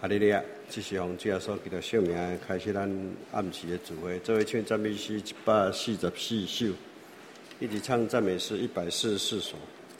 哈利路亚！这是奉主耶稣基督圣名开始咱暗时的聚会，做伙唱赞美诗144首，一起唱赞美诗144首。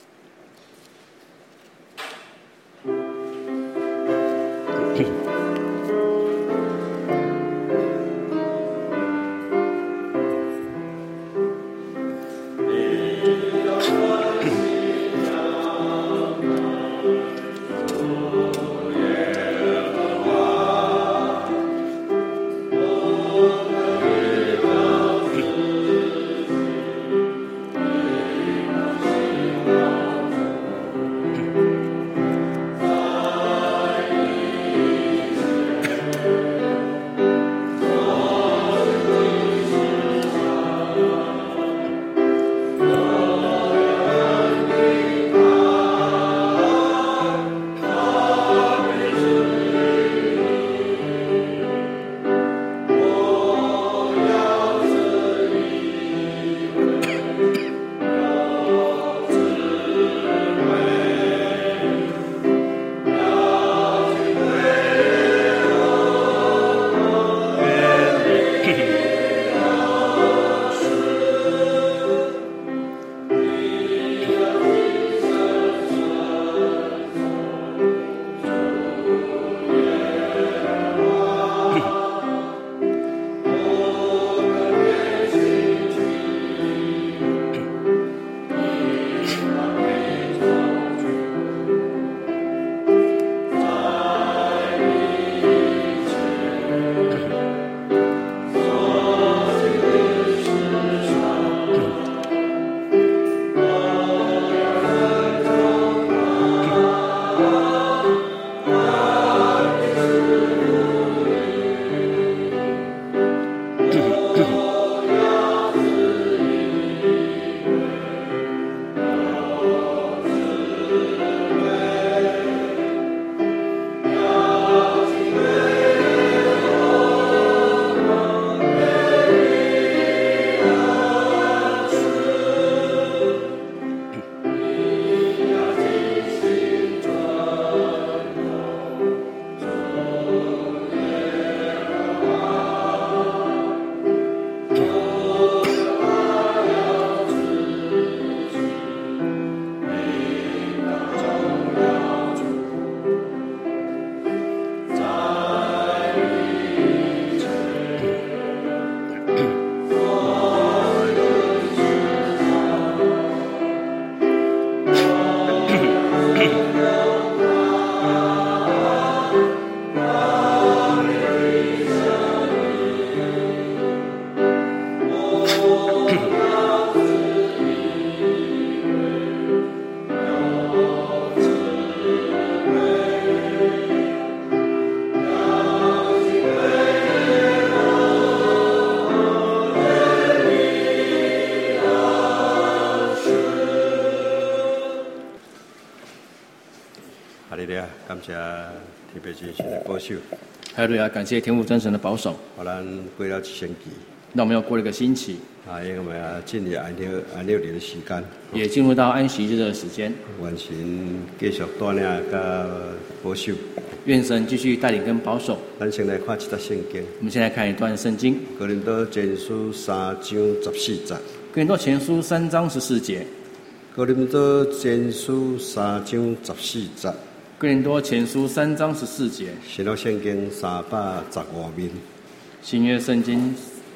感谢天父真神的保守。 哈利路亚！感谢天父真神的保守。 好，咱过了一星期。 那我们要过了一个星期。 因为我们要进入安六日的时间。 也进入到安息日的时间。 愿神继续带领跟保守。 愿神继续带领跟保守。 咱先来看一段圣经。 我们先来看一段圣经。 哥林多前书3章14节。 哥林多前书3章14节。 哥林多前书3章14节。 哥林多前书3章14节。 新约圣经315面。 新约圣经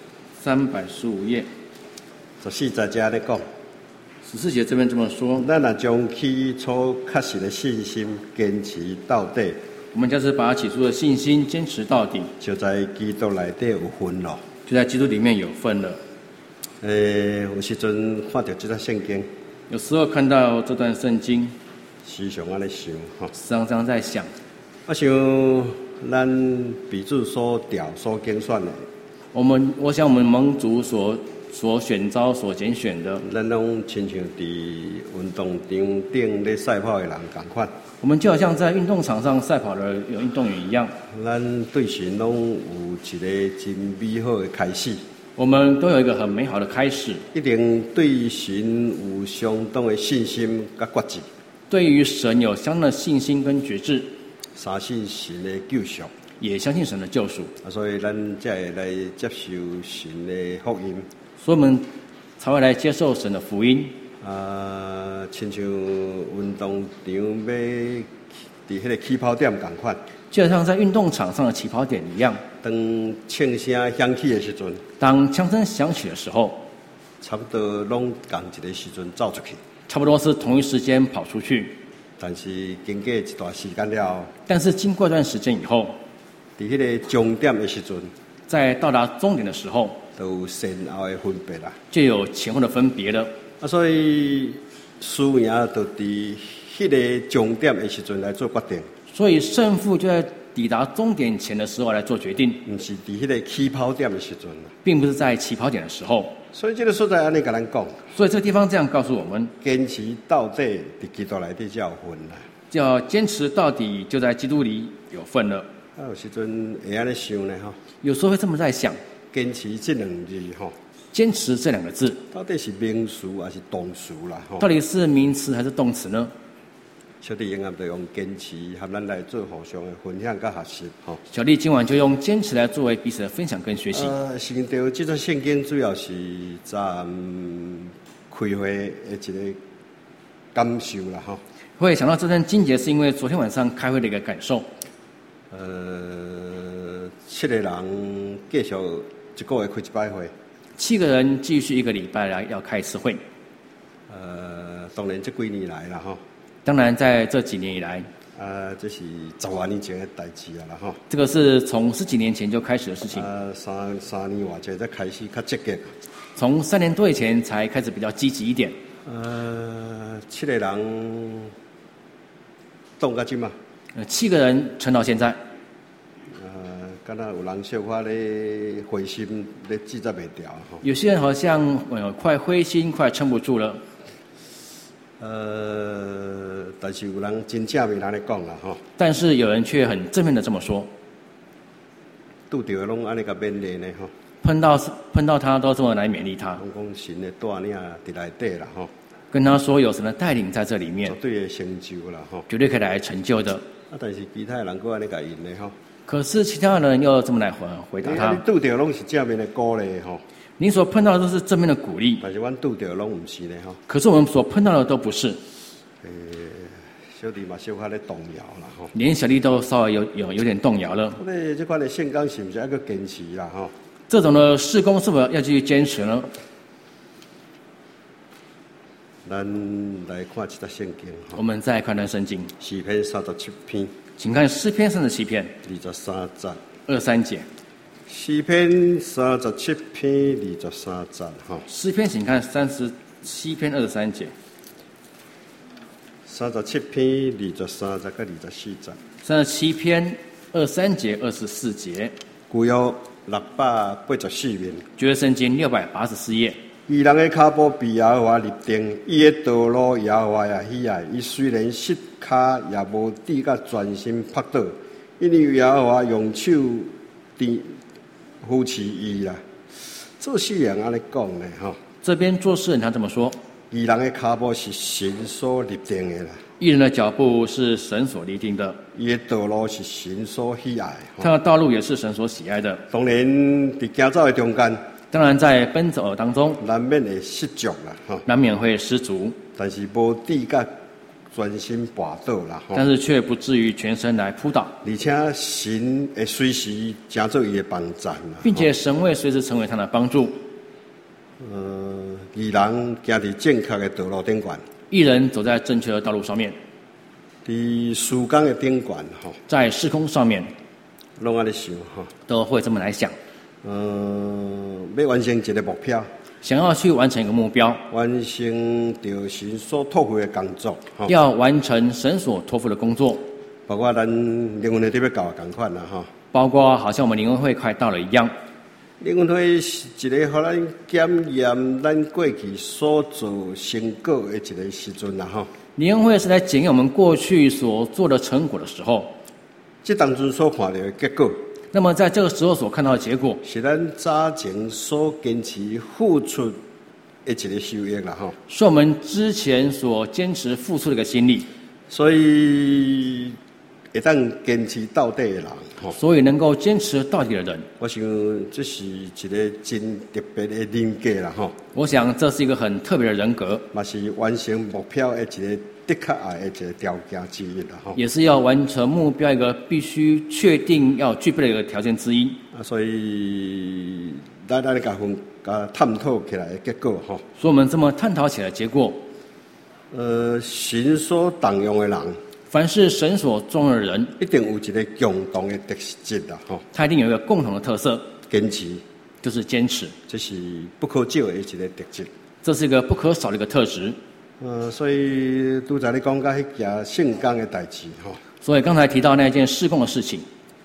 315页。 14节这咧讲。 14节这边这么说： 咱若将起初确实的信心坚持到底。 我们就是把起初的信心坚持到底， 就在基督内底有份了。 就在基督里面有份了。 有时阵看到这段圣经， 有时候看到这段圣经， 时常安尼想哈， 常常在想， 我想咱彼主所调所拣选的， 我想我们蒙主所选召、所拣选的， 咱拢亲像伫运动场顶咧赛跑的人同款。 我们就好像在运动场上赛跑的有运动员一样， 咱对神拢有一个真美好的开始。 我们都有一个很美好的开始， 一定对神有相当的信心甲决志。 对于神有相当的信心跟觉志。 相信神的救赎， 也相信神的救赎， 所以咱才会来接受神的福音。 所以我们才会来接受神的福音。 亲像运动场要伫迄个起跑点同款， 就像在运动场上的起跑点一样。 当枪声响起的时阵， 当枪声响起的时候， 差不多拢同一个时阵走出去。 差不多是同一时间跑出去。 但是经过一段时间了， 但是经过一段时间以后， 伫迄个终点的时阵， 在到达终点的时候， 都有先后的分别啦。 就有前后的分别了。 所以输赢就伫迄个终点的时阵来做决定。 所以胜负就在抵达终点前的时候来做决定， 不是伫迄个起跑点的时阵， 并不是在起跑点的时候。 所以这个所在安尼甲咱讲， 所以这个地方这样告诉我们： 坚持到底，伫基督内底才有份啦。 就要坚持到底，就在基督里有份了。 有时阵会安尼想呢吼， 有时候会这么在想： 坚持这两字吼， 坚持这两个字， 到底是名词还是动词啦？吼， 到底是名词还是动词呢？ 小弟永远就用坚持和咱来做互相的分享甲学习吼。 小弟今晚就用坚持来作为彼此的分享跟学习。 神对这段圣经主要是站开会的一个感受啦吼。 会想到这段经节，是因为昨天晚上开会的一个感受。 7个人继续一个月开一摆会。 7个人继续1个礼拜来要开一次会。 当然这几年来啦吼。 当然在这几年以来。 这是10多年前的代志啦吼。这个是从10几年前就开始的事情。 三年外才开始较积极。 从3年多以前才开始比较积极一点。 7个人动到今嘛。 7个人撑到现在。 敢若有人小可咧灰心咧记载袂掉吼。 有些人好像快灰心，快撑不住了。 但是有人真正面来咧讲啦吼。但是有人却很正面的这么说。 拄着拢安尼甲勉励呢吼。 碰到他都这么来勉励他。 讲神的带领伫内底啦吼。 跟他说有神的带领在这里面。 绝对会成就啦吼。 绝对可以来成就的。 但是其他人佫安尼甲应呢吼。 可是其他人又这么来回答他。 你拄着拢是正面的鼓励吼。 你所碰到的都是正面的鼓励。 但是阮拄着拢唔是呢吼。 可是我们所碰到的都不是。 小弟嘛小可咧动摇啦吼。 连小弟都稍微有点动摇了。 这款的圣工是不是要个坚持啦吼？ 这种的事工是否要继续坚持呢？ 咱来看这段圣经。 我们再看段圣经。 诗篇37篇。 请看诗篇37篇 23节。 23节。 诗篇37篇23节哈。 诗篇请看37篇23节。 37篇23节跟24节。 37篇23节24节。 旧约684面。 旧约圣经684页。 义人的脚步被耶和华立定，伊的道路耶和华也喜爱。伊虽然膝脚也无跌甲全身趴倒，因为耶和华用手扶持伊啦。做诗人安尼讲呢吼。 这边做诗人他这么说： 义人的脚步是神所立定的啦。 义人的脚步是神所立定的。 伊的道路是神所喜爱。 他的道路也是神所喜爱的。 当然，伫行走的中间。 当然，在奔走当中， 难免会失足啦，哈， 难免会失足， 但是无跌甲全身绊倒啦， 但是却不至于全身来扑倒， 而且神会随时成做伊的帮站啦， 并且神会随时成为他的帮助。 义人行伫正确的道路顶端， 义人走在正确的道路上面， 伫事工的顶端，哈，在事工上面， 拢安尼想，哈， 都会这么来想。 要完成一个目标， 想要去完成一个目标， 完成着神所托付的工作， 要完成神所托付的工作， 包括咱灵魂会特别搞同款啦，哈，包括好像我们灵恩会快到了一样。 灵魂会是一个互咱检验咱过去所做成果的一个时阵啦，哈。 灵恩会是来检验我们过去所做的成果的时候， 这当中所看到的结果。 那么在这个时候所看到的结果， 是咱早前所坚持付出的一个收益啦，吼。 是我们之前所坚持付出的一个心力。 所以会当坚持到底的人， 所以能够坚持到底的人， 我想这是一个真特别的人格啦， 我想这是一个很特别的人格， 嘛是完成目标的一个的确爱的一个条件之一啦， 也是要完成目标一个必须确定要具备的一个条件之一。 所以咱甲探讨起来的结果， 所以我们这么探讨起来，结果， 神所动用的人， 凡是神所重用的人， 一定有一个共同的特质啦， 他一定有一个共同的特色， 坚持， 就是坚持， 这是不可少的一个特质。 这是一个不可少的一个特质。 所以拄才你讲到迄件圣工的代志， 所以刚才提到那件事工的事情，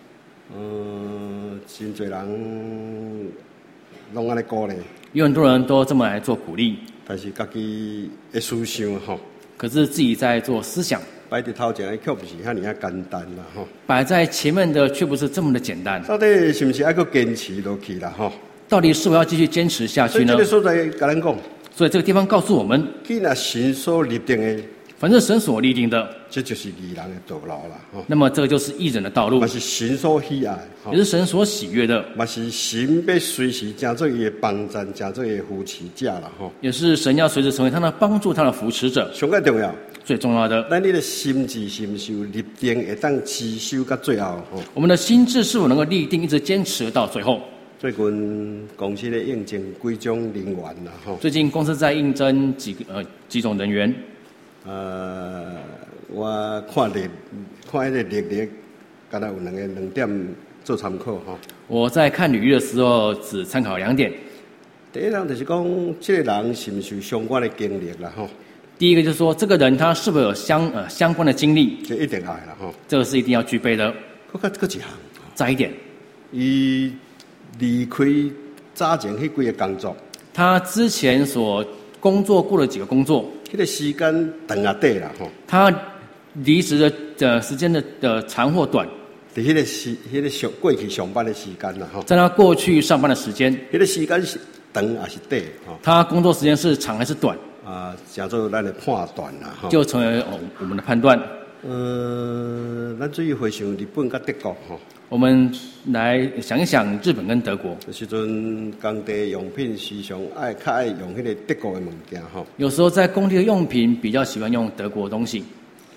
真侪人拢安尼鼓励， 有很多人都这么来做鼓励， 但是家己的思想可是自己在做思想， 摆伫头前的却不是遐尔简单啦， 摆在前面的却不是这么的简单。 到底是不是还佫坚持落去啦？ 到底是否要继续坚持下去呢？ 所以这个所在甲咱讲， 所以这个地方告诉我们， 既然神所立定的， 凡是神所立定的， 这就是义人的道路啦。 那么这个就是义人的道路， 嘛是神所喜爱， 也是神所喜悦的， 嘛是神要随时成做伊的帮衬，成做伊的扶持者啦。 也是神要随时成为他的帮助，他的扶持者。 上个重要， 最重要的， 咱你的心智是不是有立定，会当持守到最后？ 我们的心智是否能够立定，一直坚持到最后？ 最近公司咧应征几种人员啦， 最近公司在应征几种人员。 我看迄个历历，敢若有2点做参考我在看履历的时候，只参考2点。 第一人就是讲，这个人是不是有相关的经历啦？ 第一个就是说，这个人他是否有相关的经历？ 这一定爱啦， 这个是一定要具备的。 搁一项， 再一点， 伊离开早前迄几个工作， 他之前所工作过的几个工作， 迄个时间长啊短啦， 他离职的时间的长或短， 伫迄个过去上班的时间啦， 在他过去上班的时间， 迄个时间是长还是短？ 他工作时间是长还是短？ 叫做咱的判断啦， 就成为我们的判断。 咱注意回想日本甲德国我们来想一想日本跟德国。 有时阵工地用品时常较爱用迄个德国的物件有时候在工地的用品比较喜欢用德国的东西。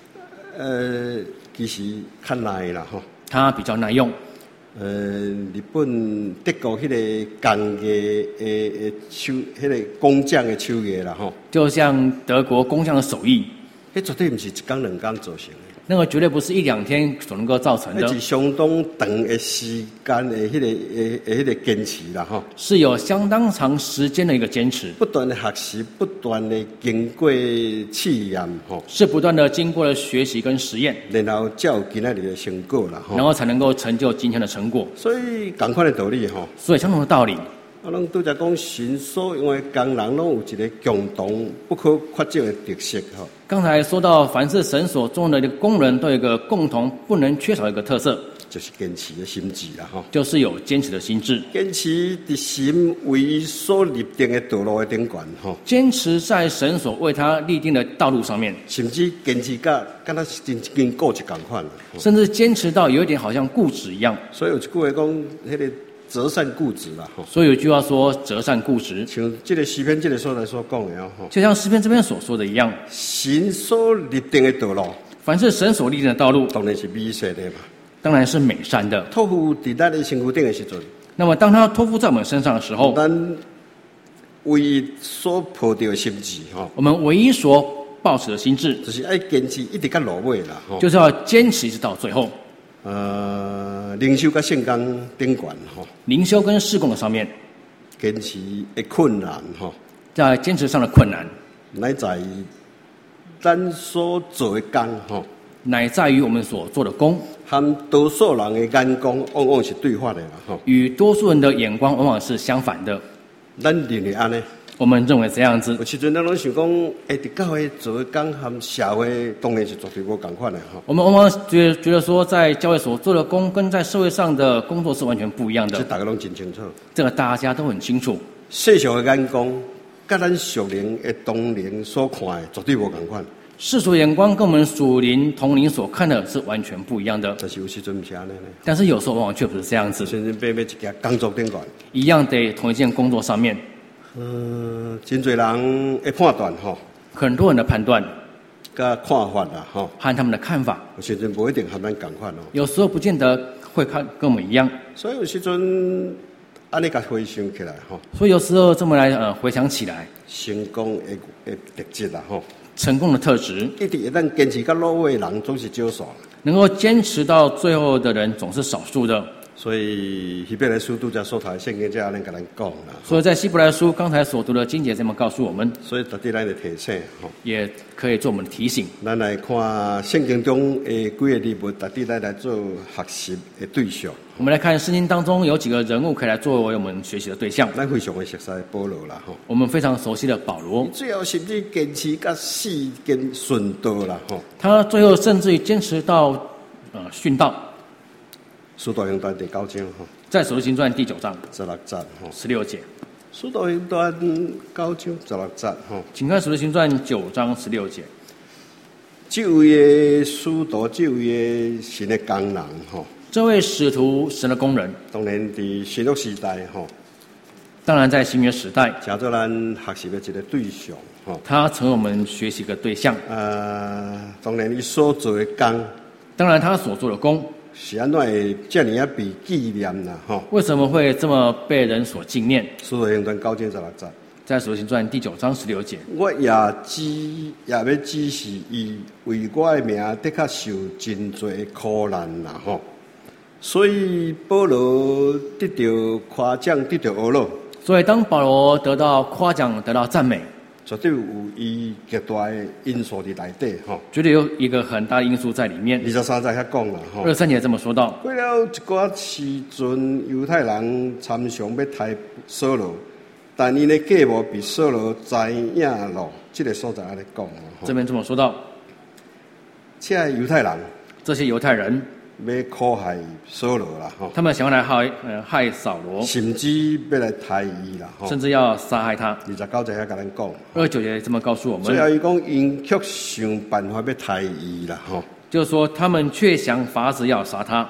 其实较耐啦它比较耐用。 日本德国迄个工艺的迄个工匠的手艺啦就像德国工匠的手艺， 迄绝对不是1天2天做成的。 那个绝对不是1-2天所能够造成的， 那是相当长的时间的迄个坚持啦是有相当长时间的一个坚持， 不断的学习，不断的经过试验是不断的经过了学习跟实验， 然后才有今仔日的成果啦然后才能够成就今天的成果。 所以同款的道理所以相同的道理， 拢拄则讲神所用的工人拢有一个共同不可缺少的特色刚才说到，凡是神所种的工人都有一个共同不能缺少的一个特色， 就是坚持的心智啦就是有坚持的心智， 坚持伫神为所立定的道路的顶端坚持在神所为他立定的道路上面， 甚至坚持到敢若是真跟固执同款甚至坚持到有一点好像固执一样。 所以有一句话讲，迄个择善固执啦所以有一句话说择善固执， 像这个诗篇这个所在所讲的就像诗篇这边所说的一样， 神所立定的道路， 凡是神所立定的道路， 当然是美善的嘛， 当然是美善的。 托付伫咱的身躯顶的时阵， 那么当他托付在我们身上的时候， 咱唯一所抱着的心志我们唯一所抱持的心智， 就是爱坚持一直到落尾啦就是要坚持一直到最后。 灵修甲圣工顶悬灵修跟事工的上面， 坚持的困难在坚持上的困难， 乃在于咱所做的工乃在于我们所做的工， 和多数人的眼光往往是对反的啦与多数人的眼光往往是相反的。 咱认为安尼， 我们认为这样子， 有时阵咱拢想讲，伫教会做的工和社会当然是绝对无共款的我们往往觉得说，在教会所做的工跟在社会上的工作是完全不一样的。 这大家拢真清楚， 这个大家都很清楚。 世上的眼光，甲咱属灵的当年所看的绝对无共款。 世俗眼光跟我们属灵同灵所看的是完全不一样的。 但是有时阵不是安尼呢， 但是有时候往往却不是这样子， 甚至爬一件工作顶悬。 一样得同一件工作上面， 真侪人的判断吼， 很多人的判断甲看法啦吼， 和他们的看法， 有时阵不一定和咱共款哦。 有时候不见得会看跟我们一样， 所以有时阵安尼甲回想起来吼， 所以有时候这么来回想起来， 成功的特质啦吼， 成功的特质， 一直会当坚持到落尾的人总是少数。 能够坚持到最后的人总是少数的。 所以希伯来书拄则所读的圣经才安尼甲咱讲啦。 所以在希伯来书刚才所读的经节这么告诉我们， 所以特地咱的提醒吼， 也可以做我们的提醒。 咱来看圣经中的几个人物，特地咱来做学习的对象。 我们来看圣经当中有几个人物可以来作为我们学习的对象。 咱非常的熟悉保罗啦吼， 我们非常熟悉的保罗， 最后甚至坚持到死跟顺道啦吼。 他最后甚至于坚持到殉道。 使徒行传第9章吼， 在使徒行传第9章 16节吼， 16节， 使徒行传9章16节吼， 请看使徒行传9章16节。 这位的使徒，这位的神的工人吼， 这位使徒神的工人， 当然伫新约时代吼， 当然在新约时代， 成做咱学习的一个对象吼。 他成为我们学习的对象。 当然伊所做的工， 当然他所做的工， 是安怎会遮尔啊被纪念啦吼？ 为什么会这么被人所纪念？ 使徒行传9章16节， 在使徒行传第9章16节， 我也要指示伊为我的名的确受真多的苦难啦吼。所以保罗得到夸奖，得到懊恼， 所以当保罗得到夸奖、得到赞美， 绝对有伊极大的因素伫内底吼。 绝对有一个很大的因素在里面。 23节遐讲啦吼。 23节这么说到： 过了一寡时阵，犹太人参详要杀扫罗，但因的计谋被扫罗知影了。这个所在安尼讲吼。 这边这么说到， 这犹太人这些犹太人要苦害扫罗啦吼， 他们想要来害扫罗， 甚至要来杀伊啦吼。 甚至要杀害他。 29节遐甲咱讲 29节这么告诉我最后们， 伊讲因却想办法要杀伊啦吼。 就是说他们却想法子要杀他。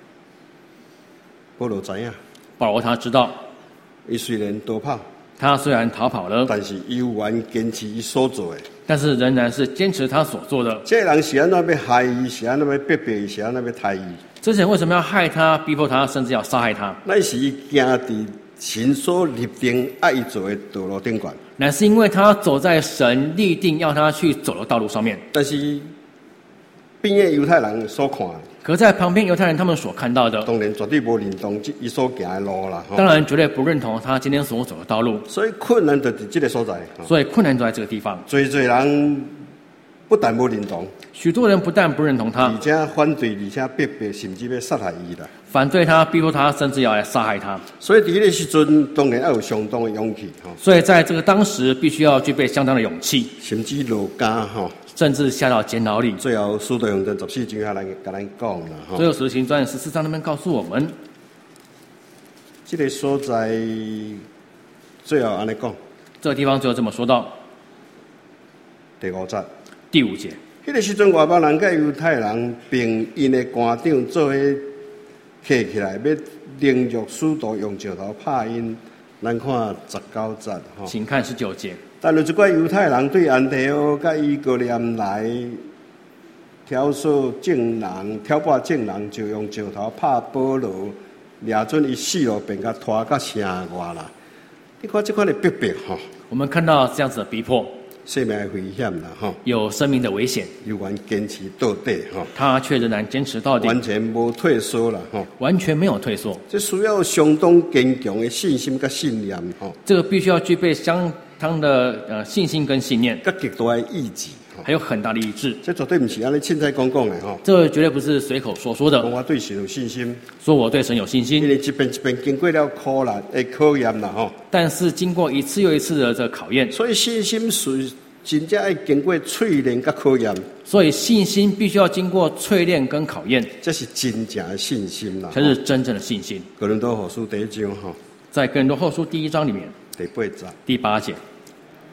保罗知影， 保罗他知道， 伊虽然逃跑， 他虽然逃跑了， 但是伊有缘坚持伊所做的。 但是仍然是坚持他所做的。 这个人是安怎要害伊，是安怎要逼迫伊，是安怎要杀伊？ 这些人为什么要害他、逼迫他，甚至要杀害他？ 那是伊行伫神所立定爱伊做的道路顶悬， 乃是因为他走在神立定要他去走的道路上面。 但是边的犹太人所看， 可在旁边犹太人他们所看到的， 当然绝对无认同伊所行的路啦。 当然绝对不认同他今天所走的道路。 所以困难就伫这个所在。 所以困难就在这个地方。 侪人不但无认同， 许多人不但不认同他而，且反对，而且逼迫，甚至要杀害伊啦。 反对他、逼迫他，甚至要来杀害他。 所以伫迄个时阵，当然要有相当的勇气吼， 所以在这个当时，必须要具备相当的勇气， 甚至落监吼。 甚至下到监牢里。 最后，使徒行传14章甲咱讲啦吼。 最后，使徒行传14章那边告诉我们， 这个所在最后安尼讲， 这个地方最后这么说到第5节。 第5节。 迄个时阵，外邦人甲犹太人并因的官长做伙站起来，要凌辱使徒，用石头拍因。咱看19节吼。 请看19节。 但有一寡犹太人对安提阿甲伊哥念来挑拨证人，就用石头拍保罗，掠准伊死了，便甲拖到城外啦。你看这款的逼迫吼， 我们看到这样子的逼迫， 生命的危险啦吼， 有生命的危险， 有缘坚持到底吼， 他却仍然坚持到底， 完全无退缩啦吼。 完全没有退缩。 这需要相当坚强的信心甲信念吼， 这个必须要具备相当的信心跟信念， 甲极大的意志。 还有很大的意志。 这绝对不是安尼凊彩讲的吼。 这绝对不是随口说说的。 讲我对神有信心， 说我对神有信因心， 为一遍一遍经过了苦难的考验啦吼， 但是经过一次又一次的这个考验， 所以信心是真正要经过淬炼甲考验， 所以信心必须要经过淬炼跟考验， 这是真正的信心啦。 才是真正的信心。 哥林多后书第1章吼， 在哥林多后书第1章里面第8节， 第8节，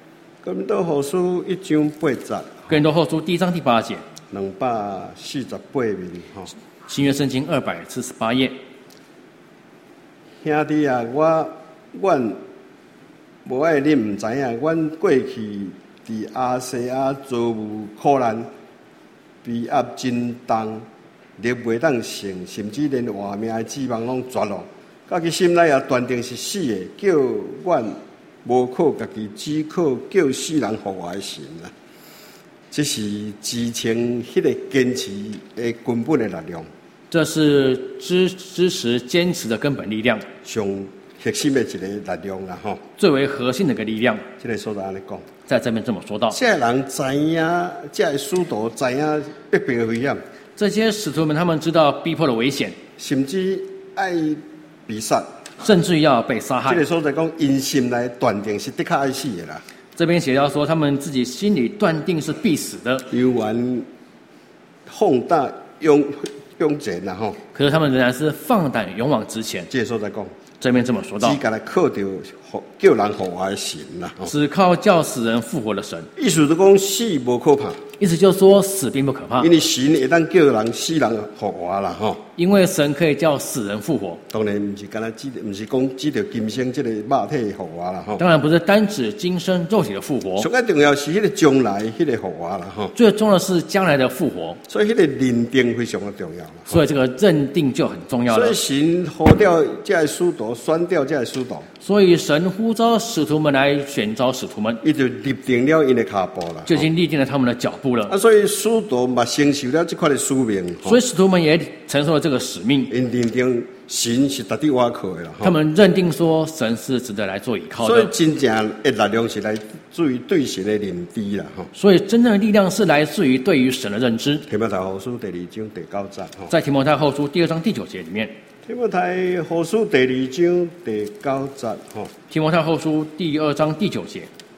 哥林多后书1章8节， 哥林多后书第1章第8节， 248面吼。 新约圣经248页。 兄弟啊，阮无爱你毋知影，阮过去伫亚细亚遭遇苦难，被压真重，力袂当胜，甚至连活命的指望拢绝落。家己心内也断定是死的，叫阮无靠家己，只靠叫世人复活的神啊！这是支撑迄个坚持的根本的力量。 这是支持坚持的根本力量， 上核心的一个力量啦，吼， 最为核心的一个力量。 这个所在安尼讲， 在这边这么说到， 这人知影，这使徒知影逼迫的危险， 这些使徒们他们知道逼迫的危险， 甚至爱被杀， 甚至于要被杀害。 这个所在讲，因心来断定是的确爱死的啦。 这边写到说，他们自己心里断定是必死的， 犹原放大勇前啦，吼。 可是他们仍然是放胆勇往直前。 这个所在讲， 这边这么说到， 只来靠着叫人复活的神啦， 只靠叫死人复活的神。 意思就讲死无可怕， 意思就是说死并不可怕， 因为神会当叫人死人复活啦，吼。 因为神可以叫死人复活。 当然不是干那不是讲只着今生这个肉体复活啦，吼。 当然不是单指今生肉体的复活， 上个重要是迄个将来迄个复活啦，吼。 最重要的是将来的复活， 所以迄个认定非常的重要啦。 所以这个认定就很重要了。 所以神呼召这些使徒，选调这些使徒， 所以神呼召使徒们来选召使徒们， 伊就立定了因的脚步啦， 就已经立定了他们的脚步了。 啊，所以使徒嘛承受了这块的使命， 所以使徒们也承受了这个使命。 因认定神是值得我靠的啦。 他们认定说神是值得来做依靠的。 所以真正的力量是来自于对神的认知啦，吼。 所以真正的力量是来自于对于神的认知。 提摩太后书第2章第9节，吼。 在提摩太后书第2章第9节里面。 提摩太后书第2章第9节，吼。 提摩太后书第2章第9节。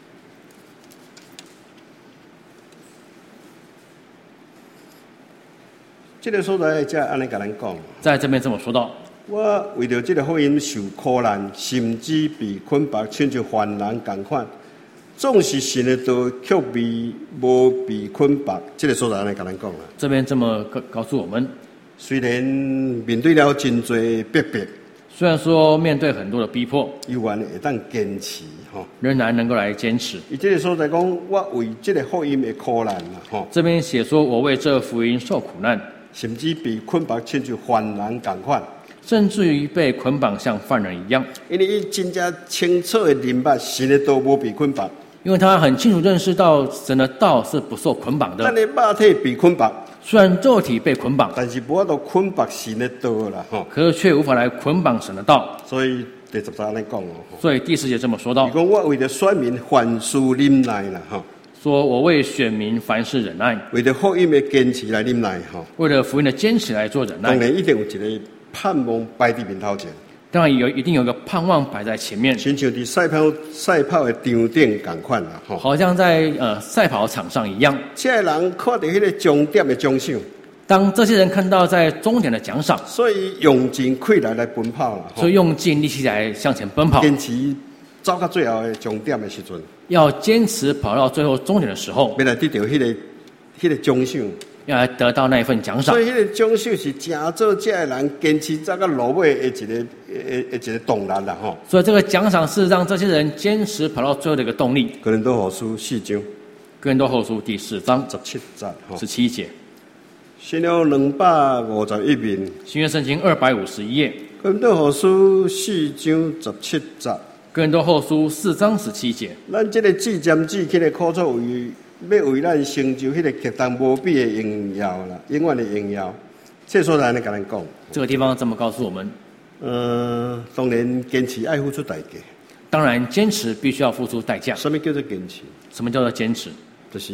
这个所在才安尼甲咱讲， 在这边这么说到， 我为了这个福音受苦难，甚至被捆绑，亲像犯人共款。总是神的道，却无被捆绑。这个所在安尼甲咱讲啦。 这边这么告诉我们， 虽然面对了真多逼迫， 虽然说面对很多的逼迫， 依然会当坚持，吼， 仍然能够来坚持。 伊这个所在讲，我为这个福音的苦难啦，吼。 这边写说我为这福音受苦难， 甚至被捆绑，亲像犯人共款， 甚至于被捆绑像犯人一样。 因为伊真正清楚的明白神的道无被捆绑， 因为他很清楚认识到神的道是不受捆绑的。 咱的肉体被捆绑， 虽然肉体被捆绑， 但是无法度捆绑神的道啦，吼。 可是却无法来捆绑神的道。 所以第10节安尼讲哦， 所以第10节这么说到：， 伊讲我为了选民凡事忍耐啦，吼。 说我为选民凡事忍耐， 为了福音的坚持来忍耐，吼。 为了福音的坚持来做忍耐。 当然一定有一个盼望摆伫面头前。 当然一定有一个盼望摆在前面， 亲像伫赛跑的场顶共款啦，吼。 好像在赛跑场上一样。 这些人看到迄个终点的奖赏， 当这些人看到在终点的奖赏， 所以用尽气力来奔跑啦， 所以用尽力气来向前奔跑， 坚持走到最后的终点的时阵， 要坚持跑到最后终点的时候， 要来得到迄个奖赏。 要来得到那一份奖赏。 所以，迄个奖赏是真做这些人坚持走到落尾的一个动力啦，吼。 所以，这个奖赏是让这些人坚持跑到最后的一个动力。 哥林多后书4章， 哥林多后书第4章 17节，吼 ，17节。 写了251面， 新约圣经251页。 哥林多后书4章17节， 哥林多后书4章17节。 咱这个至尖至轻的苦楚要为咱成就迄个极重无比的荣耀啦，永远的荣耀。这所在安尼甲咱讲， 这个地方这么告诉我们。 当然坚持爱付出代价。 当然，坚持必须要付出代价。 什么叫做坚持？ 什么叫做坚持？ 就是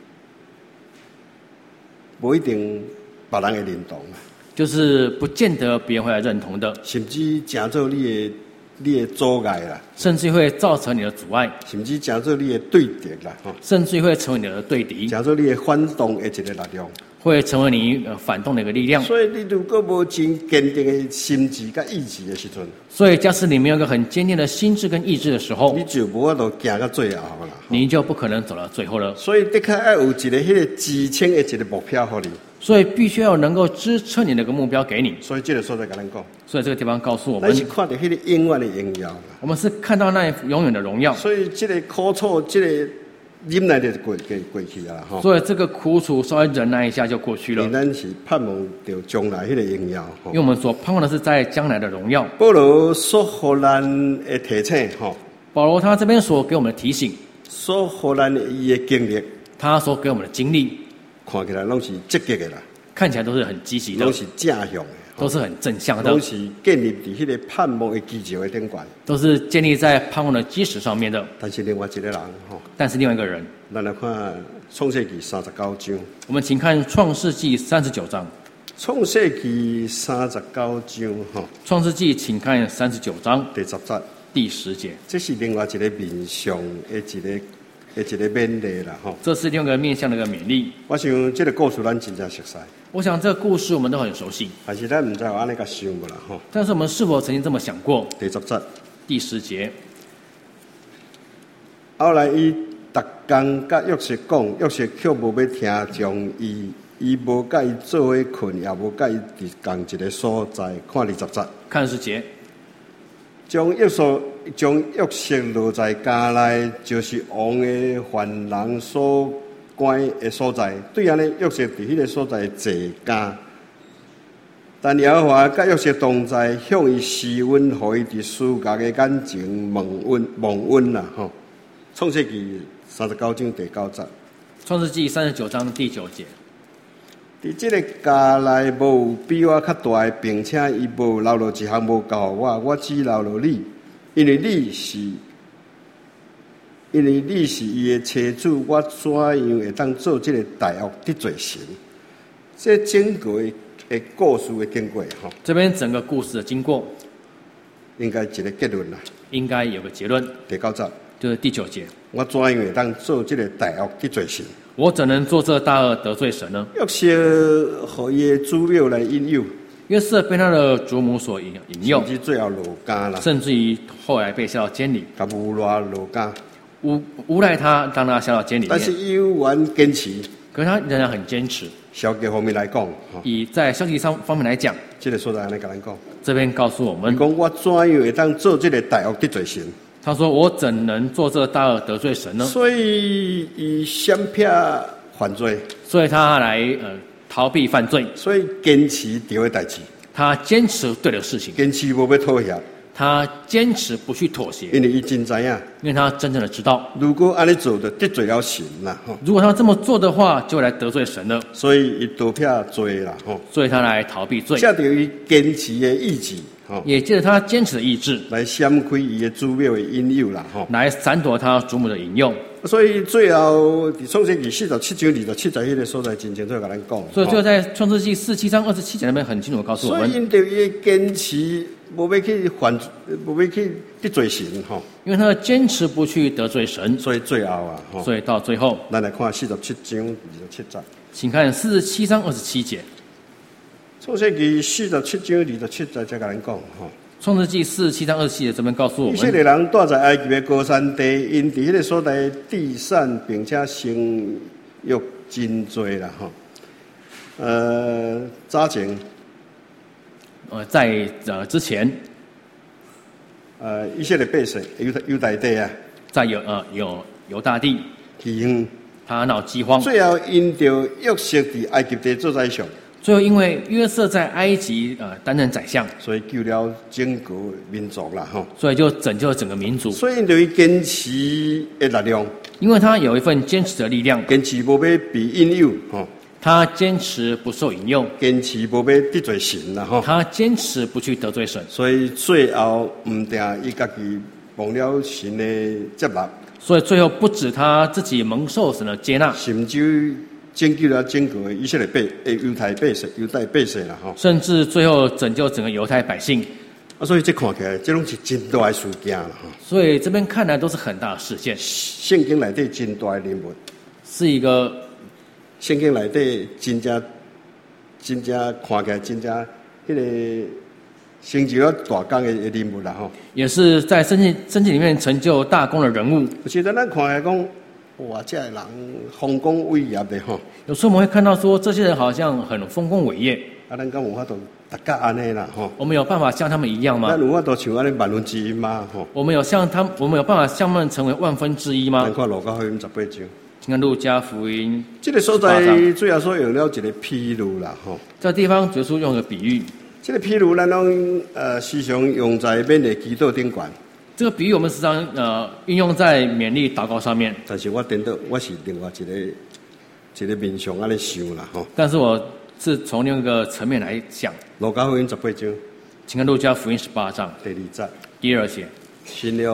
不一定别人会认同啊， 就是不见得别人会来认同的， 甚至成做你的阻碍啦， 甚至会造成你的阻碍， 甚至成做你的对敌啦，吼， 甚至会成为你的对敌， 成做你的反动的一个力量， 会成为你反动的一个力量。 所以你如果无真坚定的心智甲意志的时阵， 所以假使你没有一个很坚定的心智跟意志的时候， 你就无法度行到最后啦。 你就不可能走到最后了。 所以的确要有一个迄个支撑的一个目标给你。 所以必须要能够支撑你的一个目标给你。 所以这个所在跟咱讲， 所以这个地方告诉我们， 咱是看到迄个永远的荣耀。 我们是看到那永远的荣耀。 所以这个苦楚，这个忍耐就过去了哈。 所以这个苦楚稍微忍耐一下就过去了。 咱是盼望着将来迄个荣耀。 因为我们所盼望的是在将来的荣耀。 保罗所予咱的提醒哈， 保罗他这边所给我们的提醒， 所予咱伊的经历， 他所给我们的经历， 看起来拢是积极的啦， 看起来都是很积极的， 拢是正向的， 都是很正向的， 都是建立伫迄个盼望的基石的顶端， 都是建立在盼望的基石上面的。 但是另外一个人吼， 但是另外一个人， 咱来看创世纪39章。 我们请看创世纪39章。 创世纪39章吼， 创世纪请看39章第10节， 第10节。 这是另外一个面向的一个勉励啦吼。 这是另外一个面向的一个勉励。 我想这个故事咱真正熟悉。 我想这个故事我们都很熟悉， 但是咱唔知有安尼个想过啦吼。 但是我们是否曾经这么想过？ 第10节， 第10节。 后来伊逐工甲约瑟讲，约瑟却无要听从伊无甲伊做伙困，也无甲伊伫同一个所在。看20节， 看20节。 将约瑟落在家内，就是王的犯人所关的所在。对安尼，约瑟伫迄个所在坐监。但耶和华甲约瑟同在，向伊施恩，互伊伫世界的眼前蒙恩啦吼。创世纪39章第9节。 创世纪39章第9节。 伫这个家内无有比我较大的，并且伊无留落一项无交我，我只留落你，因为你是伊的妻子，我怎样会当做这个大恶得罪神？这整个的故事的经过吼， 这边整个故事的经过， 应该一个结论啦。 应该有个结论。 第9节， 就是第9节。 我怎样会当做这个大恶得罪神？ 我怎能做这大恶得罪神呢？ 约瑟互伊的祖母来引诱， 约瑟被他的祖母所引诱， 甚至最后落监啦， 甚至于后来被下到监里， 甲诬赖落监， 诬赖他，让他下到监里面。 但是伊有缘坚持。 可是他仍然很坚持。 消极方面来讲， 以在消极方面来讲， 这个所在安尼甲咱讲， 这边告诉我们， 讲我怎样会当做这个大恶得罪神？ 他说：“我怎能做这大恶得罪神呢？” 所以伊闪避犯罪， 所以他来逃避犯罪， 所以坚持对的代志， 他坚持对的事情， 坚持无要妥协， 他坚持不去妥协， 因为伊真知影， 因为他真正的知道， 如果安尼做就得罪了神啦，吼。 如果他这么做的话，就会来得罪神了。 所以伊躲避罪啦，吼。 所以他来逃避罪， 借着伊坚持的意志，吼， 也借着他坚持的意志来闪开伊的祖母的引诱啦，吼， 来闪躲他祖母的引诱。 所以最后伫创世纪47章27节迄个所在，真清楚甲咱讲。 所以就在创世纪47章27节那边很清楚告诉我们， 所以因着伊的坚持，无要去得罪神，吼。 因为他的坚持不去得罪神， 所以最后啊，吼， 所以到最后， 咱来看47章27节。 请看47章27节。 创世纪47章27节才甲咱讲，吼。 创世纪47章27节这边告诉我以色列人住在埃及的高山地，因伫迄个所在地产，并且生育真多啦，吼。早前， 在之前， 以色列百姓犹大地啊， 在犹大地， 饥荒， 他闹饥荒， 最后因着约瑟伫埃及地做宰相。 最后，因为约瑟在埃及担任宰相， 所以救了整个民族啦，吼。 所以就拯救了整个民族。 所以因对于坚持的力量， 因为他有一份坚持的力量， 坚持无要被引诱，吼。 他坚持不受引诱， 坚持无要得罪神啦，吼。 他坚持不去得罪神， 所以最后唔定伊家己蒙了神的接纳。 所以最后不止他自己蒙受神的接纳， 甚至拯救了整个以色列犹太百姓啦，吼。 甚至最后拯救整个犹太百姓。 所以这看起来，这拢是真大的事件啦，吼。 所以这边看来都是很大的事件。 圣经内底真大的人物， 是一个圣经内底真正看起来真正迄个成就了大功的人物啦吼。 也是在圣经里面成就大功的人物。 有时咱看起来讲，哇，这人丰功伟业的吼。 有时候我们会看到说，这些人好像很丰功伟业。 啊，咱敢有法度大家安尼啦吼？ 我们有办法像他们一样吗？ 咱有法度像安尼1/10吗？吼？ 我们有办法像他们成为1/10吗？ 咱看路加福音18章。 请看路加福音。 这个所在主要所用了一个譬喻啦吼。 这个地方主耶稣用个比喻。 这个譬喻咱拢时常用在勉励祈祷顶悬。 这个比喻我们时常运用在勉励祷告上面。 但是我是另外一个面向安尼想啦吼。 但是我是从另一个层面来想。 路加福音18章。 请看路加福音18章第2节。 第2节。 新约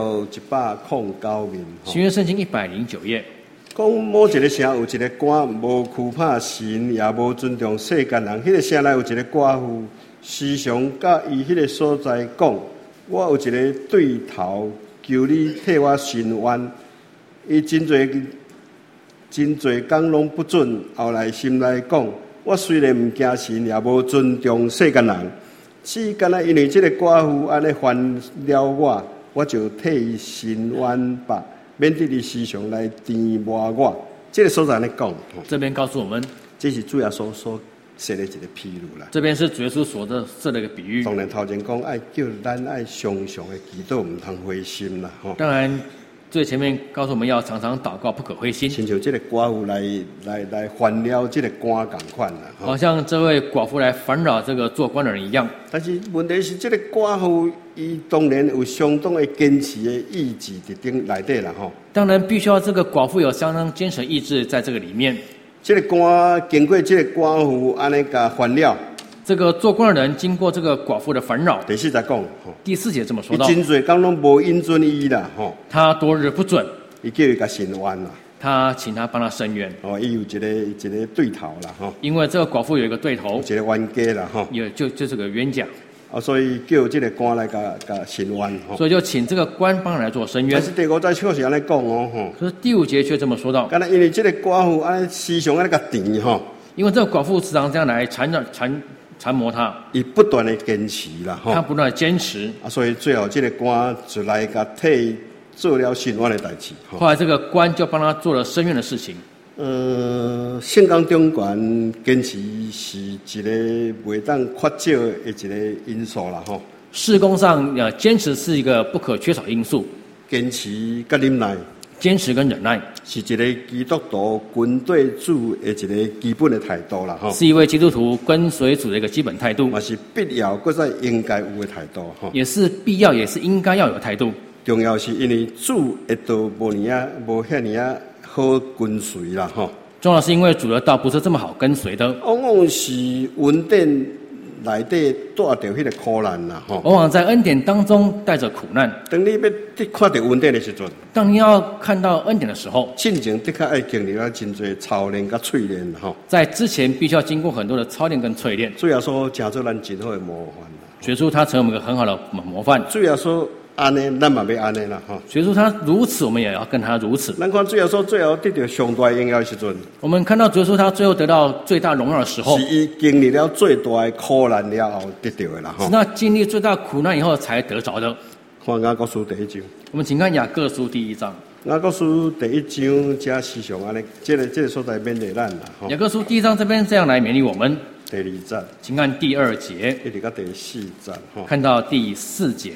109面。 新约圣经109页。 讲某一个城有一个官，无惧怕神，也无尊重世间人。迄个城内有一个寡妇，时常甲伊迄个所在讲：我有一个对头，求你替我伸冤。伊真侪工拢不准。后来心内讲：我虽然唔惊神，也无尊重世间人，只干那因为这个寡妇安尼烦了我就替伊伸冤吧。免得你时常来玷污我，这个所在来讲。 这边告诉我们， 这是主要所设的一个譬喻啦。 这边是主耶稣所设的一个比喻。 当然头前讲爱叫咱爱常常的祈祷，唔通灰心啦，吼。 当然，最前面告诉我们要常常祷告，不可灰心。 亲像这个寡妇来烦了这个官同款啦， 好像这位寡妇来烦扰这个做官的人一样。 但是问题是，这个寡妇伊当然有相当的坚持的意志伫顶内底啦，吼。 当然，必须要这个寡妇有相当坚持的意志在这个里面。 这个官经过这个寡妇安尼甲烦了。 这个做官的人经过这个寡妇的烦扰。 第4节讲， 第4节这么说到。 伊真侪工拢无应准伊啦，吼。 他多日不准。 伊叫伊甲伸冤啦。 他请他帮他伸冤。 伊有一个对头啦，吼。 因为这个寡妇有一个对头。 一个冤家啦，吼。 就是个冤家。 所以叫这个官来甲伸冤，吼。 所以就请这个官帮人来做伸冤。 但是第5节确实安尼讲哦，吼。 可是第5节却这么说到。 干那因为这个寡妇安尼时常安尼甲甜，吼。 因为这个寡妇时常这样来缠磨他， 伊不断的坚持啦，吼。 他不断的坚持。 所以最后这个官就来甲替做了伸冤的代志。 后来这个官就帮他做了伸冤的事情。 圣光中权坚持是一个袂当缺少的一个因素啦，吼。 事工上坚持是一个不可缺少因素。 坚持甲忍耐。 坚持跟忍耐是一个基督徒跟对主的一个基本的态度啦，吼。 是一位基督徒跟随主的一个基本态度。 嘛是必要，搁再应该有的态度，吼。 也是必要，也是应该要有的态度。 重要是因为主的道无遐尼啊好跟随啦，吼。 重要是因为主的道不是这么好跟随的。 往往是恩典内底带着迄个苦难啦，吼。 往往在恩典当中带着苦难。 当你要看到恩典的时阵， 当你要看到恩典的时候， 进前的确要经历了真侪操练甲淬炼，吼。 在之前必须要经过很多的操练跟淬炼。 主要说成做咱真好的模范啦。 学出他成为我们一个很好的模范。 主要说安尼，咱嘛要安尼啦，吼。 学出他如此，我们也要跟他如此。 咱看主要说最后得到上大荣耀的时阵，我们看到主耶稣他最后得到最大荣耀的时候， 是伊经历了最大的苦难了后得到的啦，吼。 是他经历最大苦难以后才得着的。 看雅各书第1章。 我们请看雅各书第1章。 雅各书第1章加时常安尼，这个所在勉励咱啦，吼。 雅各书第1章这边这样来勉励我们。 第2节， 请看第2节， 一直到第4节，吼。 看到第4节。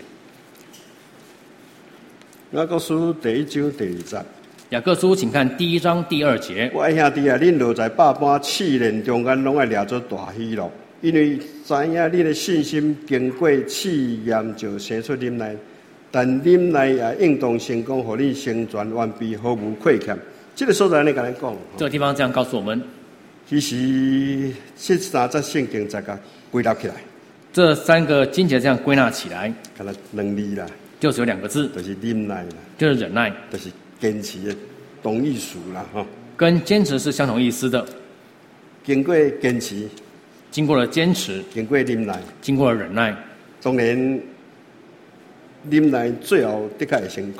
雅各书第1章第2节。 雅各书，请看第1章第2节。 我爱兄弟啊，恁落在百般试炼中间，拢爱抓做大喜乐，因为知影恁的信心经过试验，就生出忍耐。但忍耐也应当成功，互你成全完备，毫无亏欠。这个所在呢，跟咱讲， 这个地方这样告诉我们， 其实这3节圣经才甲归纳起来。 这3个经节这样归纳起来， 看了2字啦， 就是有2个字， 就是忍耐啦， 就是忍耐， 就是坚持的同意思啦，吼。 跟坚持是相同意思的。 经过坚持， 经过了坚持， 经过忍耐， 经过了忍耐， 当然忍耐最后的确会成功。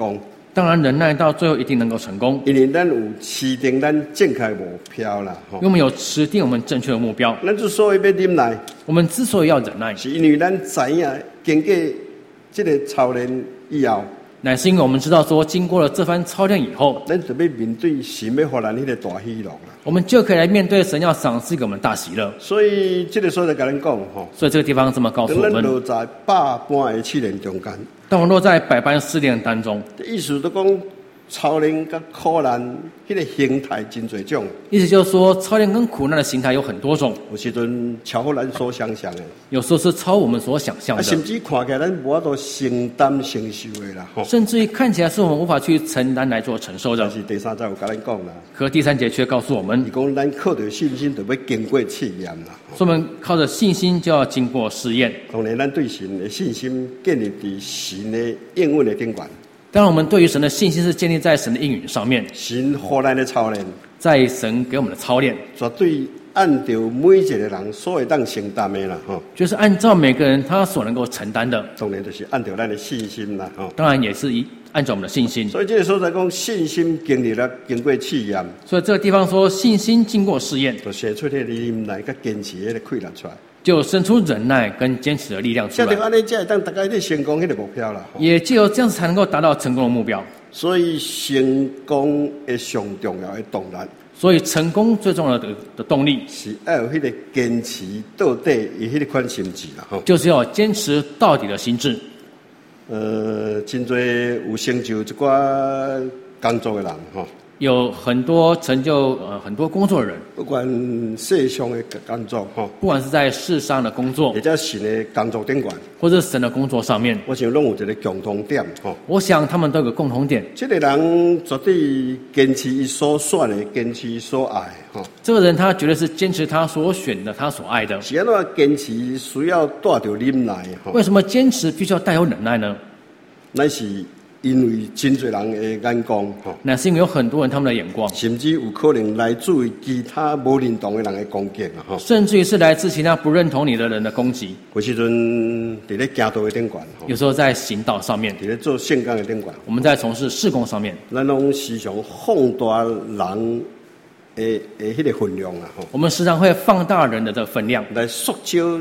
当然，忍耐到最后一定能够成功， 因为咱有持定咱正确目标啦， 因为我们有持定我们正确的目标。 咱之所以要忍耐， 我们之所以要忍耐， 是因为咱知影经过这个操练以后， 乃是因为我们知道说，经过了这番操练以后， 咱就要面对神要给咱迄个大喜乐啦。 我们就可以来面对神要赏赐给我们的大喜乐。 所以这个所在跟咱讲吼， 所以这个地方这么告诉我当咱落们： 在百般的试炼中间， 当我落在百般试炼当中， 意思就讲操练甲苦难，迄个形态真侪种， 意思就是说，操练跟苦难的形态有很多种， 有时阵超乎咱所想象的， 有时候是超我们所想象甚的， 至看起来咱无法度承担承受的啦吼。 甚至于看起来是我们无法去承担来做承受的。 但是第三节有甲咱讲啦， 可第三节却告诉我们伊，讲咱靠着信心，就要经过试验啦。 说我们靠着信心就要经过试验。 当然，咱对神的信心建立在神的应允的顶端， 当然，我们对于神的信心是建立在神的应允上面， 神予咱的操练， 在神给我们的操练， 绝对按照每一个人所会当承担的啦吼。 就是按照每个人他所能够承担的， 当然就是按照咱的信心啦吼。 当然也是按照我们的信心。 所以这个所在讲信心经历了经过试验， 所以这个地方说信心经过试验， 就生出迄个忍耐甲坚持迄个快乐出来。 就生出忍耐跟坚持的力量出来， 像着安尼，才会当大家迄个成功迄个目标啦。 也只有这样子才能够达到成功的目标。 所以成功的上重要的动力， 所以成功最重要的动力是要有迄个坚持到底的迄个款心志啦吼。 就是要坚持到底的心智。 真多有成就一寡工作的人吼， 有很多成就很多工作的人， 不管世上的工作吼， 不管是在世上的工作或者神的工作顶端， 或者神的工作上面， 我想拢有一个共同点吼。 我想他们都有个共同点， 这个人绝对坚持伊所选的，坚持所爱吼。 这个人他绝对是坚持他所选的，他所爱的。 是安怎坚持需要带着忍耐吼？ 为什么坚持必须要带有忍耐呢？ 乃是因为真侪人的眼光吼， 乃是因为有很多人他们的眼光， 甚至有可能来自于其他无认同的人的攻击啊吼。 甚至于是来自其他不认同你的人的攻击。 有时阵伫咧行道的顶管吼， 有时候在行道上面， 伫咧做圣工的顶管， 我们在从事事工上面， 咱拢时常放大人的迄个分量啊吼， 我们时常会放大人的这个分量， 来缩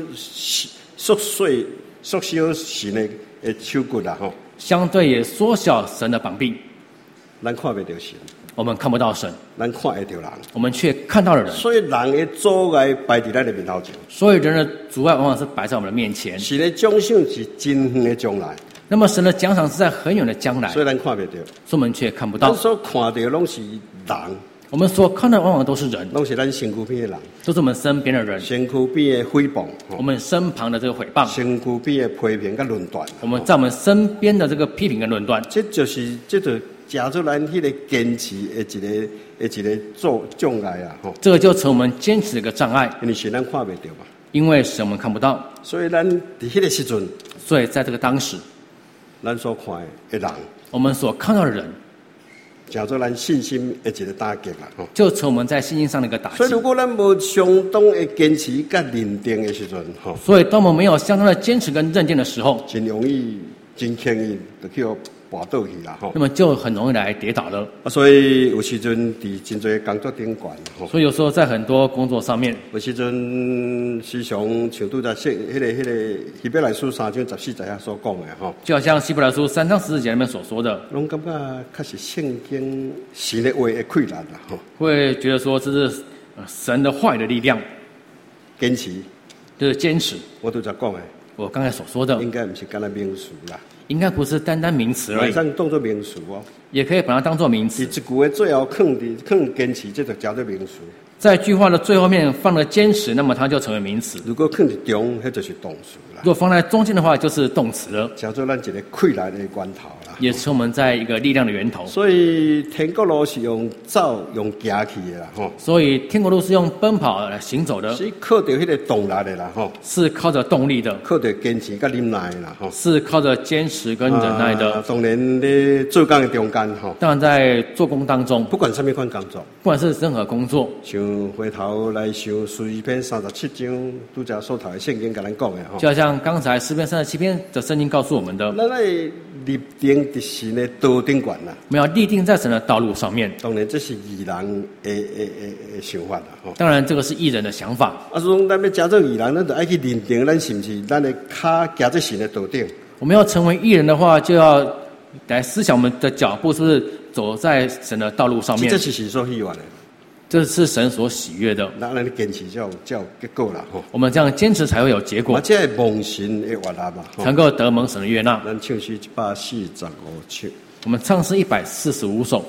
小神的手骨啊吼。 相对也缩小神的膀臂。 咱看袂到神， 我们看不到神， 咱看会到人， 我们却看到了人。 所以人的阻碍摆伫咱的面头前。 所以人的阻碍往往是摆在我们的面前。 神的奖赏是真远的将来， 那么神的奖赏是在很远的将来， 所以咱看袂到。 所以我们却看不到咱。所看到拢是人， 我们所看到的往往都是人， 拢是咱身躯边的人， 都是我们身边的人， 身躯边的诽谤， 我们身旁的这个诽谤， 身躯边的批评甲论断。 我们在我们身边的这个批评跟论断， 这就加入咱迄个坚持的一个障碍啊！吼， 这个就成我们坚持的一个障碍， 因为是咱看袂到嘛， 因为神我们看不到， 所以咱伫迄个时阵， 所以在这个当时， 咱所看的人， 我们所看到的人， 加做咱信心的一个打击啦！吼， 就成我们在信心上的一个打击。 所以如果咱无相当的坚持甲认定的时阵，吼， 所以当我们没有相当的坚持跟认定的时候， 真容易、真轻易就去跋倒去啦！吼。 那么就很容易来跌倒了。 所以有时阵伫真侪工作顶管，吼， 所以有时候在很多工作上面， 有时阵时常像拄则迄个希伯来书3章14节所讲的吼， 就好像希伯来书3章14节里面所说的， 拢感觉较是圣经神的话的困难啦吼。 会觉得说这是神的话语的力量， 坚持， 就是坚持。 我拄则讲的， 我刚才所说的， 应该毋是干那名词啦， 应该不是单单名词而已， 马上当作名词哦。 也可以把它当作名词。 是一句的最后放坚持，这就叫做名词。 在句话的最后面放了坚持，那么它就成为名词。 如果放在中，那就是动词啦。 如果放在中间的话，就是动词了， 叫做咱一个困难的源头啦。 也是我们在一个力量的源头。 所以天国路是用走、用行去的啦，吼。 所以天国路是用奔跑来行走的， 是靠着迄个动力的啦，吼。 是靠着动力的， 靠着坚持甲忍耐的啦，吼。 是靠着坚持跟忍耐的。 当然咧，做工的中间，吼。 当然，在做工当中， 不管什么款工作， 不管是任何工作， 像回头来想诗篇37章拄则所读的圣经，甲咱讲的吼。 就好像刚才诗篇37篇的圣经告诉我们的， 咱来立定在神的道顶管啦。 我们要立定在神的道路上面。 当然，这是义人的想法啦，吼。 当然，这个是义人的想法。 所以咱要加做义人，咱就爱去认定咱是不是咱的脚行在神的道顶。 我们要成为义人的话，就要来思想我们的脚步是不是走在神的道路上面。 这是神所喜悦的。 这是神所喜悦的。 那咱坚持才有结果啦，吼。 我们这样坚持才会有结果。 而且蒙神的悦纳嘛， 才能够得蒙神的悦纳。 咱唱诗145首。 我们唱诗145首。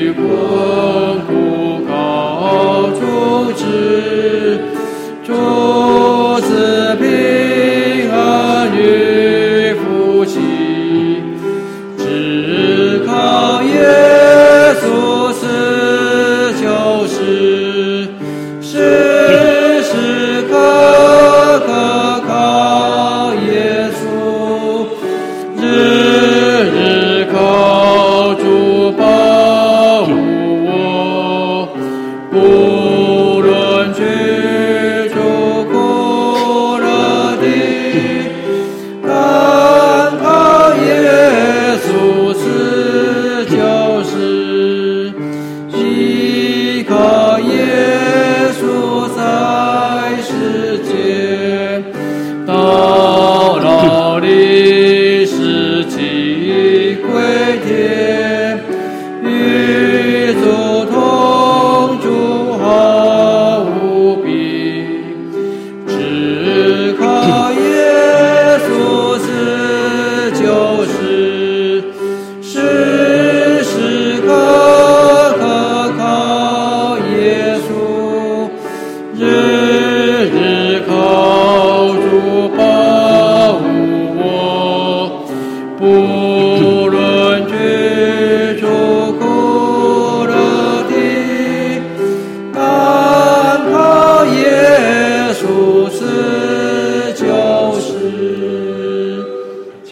主